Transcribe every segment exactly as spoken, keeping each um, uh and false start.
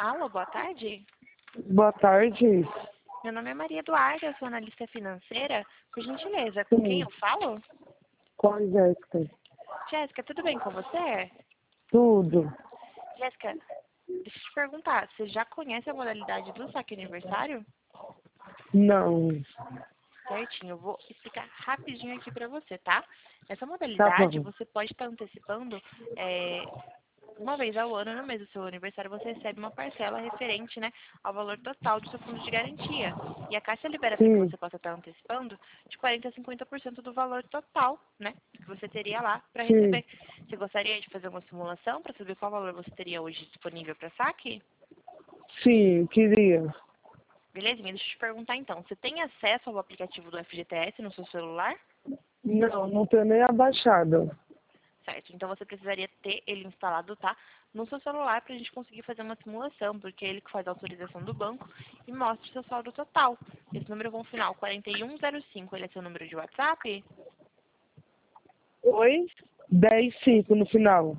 Alô, boa tarde. Boa tarde. Meu nome é Maria Eduarda, eu sou analista financeira. Por gentileza, com quem Sim, eu falo? com a Jéssica. Jéssica, tudo bem com você? Tudo. Jéssica, deixa eu te perguntar, você já conhece a modalidade do saque aniversário? Não. Certinho, eu vou explicar rapidinho aqui pra você, tá? Essa Tá modalidade, bom. você pode estar antecipando é, uma vez ao ano, no mês do seu aniversário, você recebe uma parcela referente, né, ao valor total do seu fundo de garantia. E a Caixa libera para que Sim, você possa estar antecipando de quarenta a cinquenta por cento do valor total, né, que você teria lá para sim. receber. Você gostaria de fazer uma simulação para saber qual valor você teria hoje disponível para saque? Sim, queria. Belezinha, deixa eu te perguntar então, você tem acesso ao aplicativo do F G T S no seu celular? Não, não tenho nem abaixado. Certo, então você precisaria ter ele instalado, tá? No seu celular para a gente conseguir fazer uma simulação, porque é ele que faz a autorização do banco e mostra o seu saldo total. Esse número com final quarenta e um zero cinco, ele é seu número de WhatsApp? Oi? Dez cinco no final.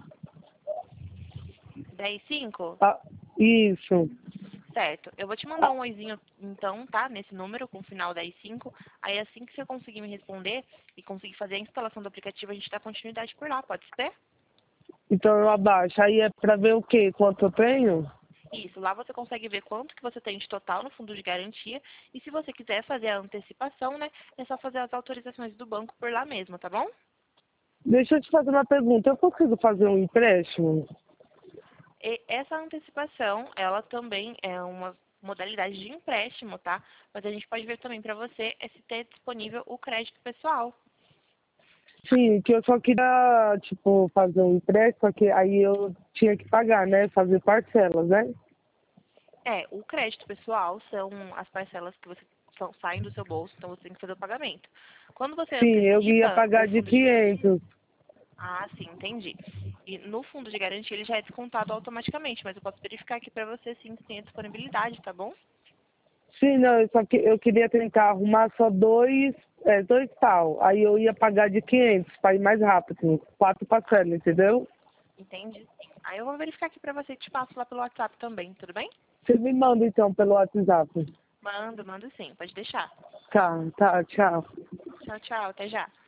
dez cinco? Ah, isso. Certo, eu vou te mandar um oizinho então, tá? Nesse número com final dez cinco. Aí assim que você conseguir me responder e conseguir fazer a instalação do aplicativo, a gente dá continuidade por lá, pode ser? Então eu abaixo. Aí é pra ver o quê? Quanto eu tenho? Isso, lá você consegue ver quanto que você tem de total no fundo de garantia e se você quiser fazer a antecipação, né, é só fazer as autorizações do banco por lá mesmo, tá bom? Deixa eu te fazer uma pergunta. Eu consigo fazer um empréstimo? E essa antecipação, ela também é uma modalidade de empréstimo, tá? Mas a gente pode ver também para você é se ter disponível o crédito pessoal. Sim, que eu só queria, tipo, fazer um empréstimo, só que aí eu tinha que pagar, né? Fazer parcelas, né? É, o crédito pessoal são as parcelas que você são, saem do seu bolso, então você tem que fazer o pagamento. Quando você Sim, eu ia antecipa o pagar de fundo de... quinhentos. Ah, sim, entendi. E no fundo de garantia ele já é descontado automaticamente, mas eu posso verificar aqui pra você sim se tem a disponibilidade, tá bom? Sim, não, eu só que eu queria tentar arrumar só dois, é, dois pau. Aí eu ia pagar de quinhentos para ir mais rápido. Quatro parcelas, entendeu? Entendi. Aí eu vou verificar aqui pra você e te passo lá pelo WhatsApp também, tudo bem? Você me manda então pelo WhatsApp. Mando, mando sim, pode deixar. Tá, tá, tchau. Tchau, tchau, até já.